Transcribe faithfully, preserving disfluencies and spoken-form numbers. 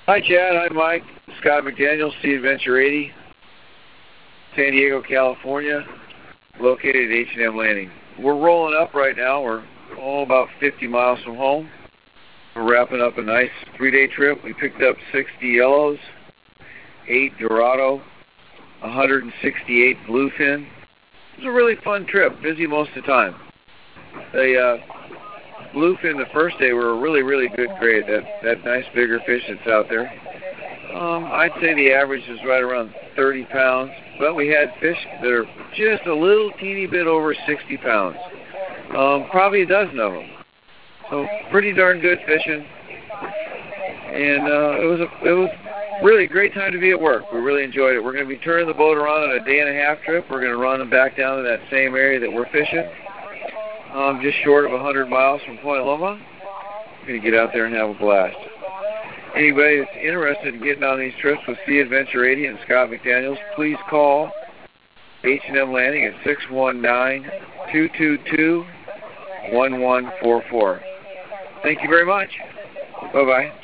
Hi, Chad. Hi, Mike. Scott McDaniel, Sea Adventure eighty, San Diego, California, located at H and M Landing. We're rolling up right now. We're oh, about fifty miles from home. We're wrapping up a nice three-day trip. We picked up sixty yellows, eight Dorado, one hundred sixty-eight bluefin. It was a really fun trip, busy most of the time. The uh, bluefin the first day were a really, really good grade, that, that nice bigger fish that's out there. Um, I'd say the average is right around thirty pounds, but we had fish that are just a little teeny bit over sixty pounds. Um, probably a dozen of them. So pretty darn good fishing. And uh, it was a, it was really a great time to be at work. We really enjoyed it. We're going to be turning the boat around on a day and a half trip. We're going to run them back down to that same area that we're fishing, um, just short of one hundred miles from Point Loma. We're going to get out there and have a blast. Anybody that's interested in getting on these trips with Sea Adventure eighty and Scott McDaniels, please call H and M Landing at six one nine, two two two, one one four four. Thank you very much. Bye-bye.